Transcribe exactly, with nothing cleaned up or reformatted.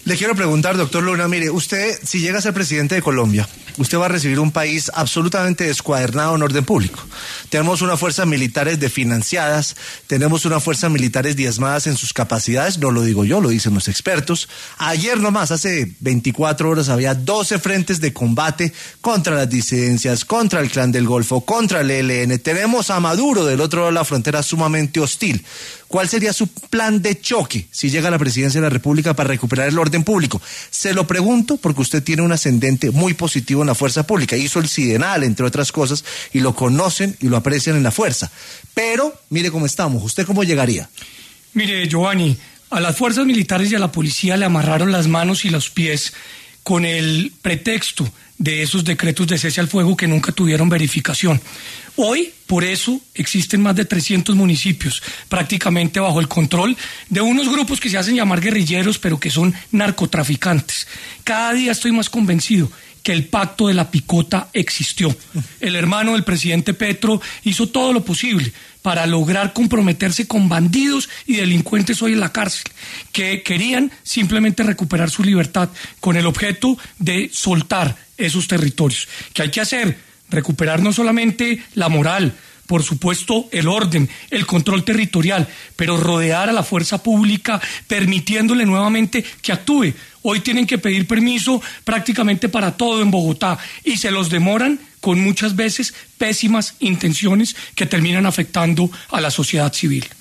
Le quiero preguntar, doctor Luna, mire, usted, si llega a ser presidente de Colombia, usted va a recibir un país absolutamente descuadernado en orden público. Tenemos unas fuerzas militares desfinanciadas, tenemos unas fuerzas militares diezmadas en sus capacidades, no lo digo yo, lo dicen los expertos. Ayer nomás, hace veinticuatro horas, había doce frentes de combate contra las disidencias, contra el Clan del Golfo, contra el E L N. Tenemos a Maduro del otro lado de la frontera sumamente hostil. ¿Cuál sería su plan de choque si llega a la presidencia de la República para recuperar el orden público? Se lo pregunto porque usted tiene un ascendente muy positivo en la fuerza pública. Hizo el Sidenal, entre otras cosas, y lo conocen y lo aprecian en la fuerza. Pero, mire cómo estamos. ¿Usted cómo llegaría? Mire, Giovanni, a las fuerzas militares y a la policía le amarraron las manos y los pies con el pretexto de esos decretos de cese al fuego que nunca tuvieron verificación. Hoy, por eso, existen más de trescientos municipios, prácticamente bajo el control de unos grupos que se hacen llamar guerrilleros, pero que son narcotraficantes. Cada día estoy más convencido que el pacto de la picota existió. El hermano del presidente Petro hizo todo lo posible para lograr comprometerse con bandidos y delincuentes hoy en la cárcel, que querían simplemente recuperar su libertad con el objeto de soltar esos territorios. ¿Qué hay que hacer? Recuperar no solamente la moral, por supuesto el orden, el control territorial, pero rodear a la fuerza pública, permitiéndole nuevamente que actúe. Hoy tienen que pedir permiso prácticamente para todo en Bogotá y se los demoran con muchas veces pésimas intenciones que terminan afectando a la sociedad civil.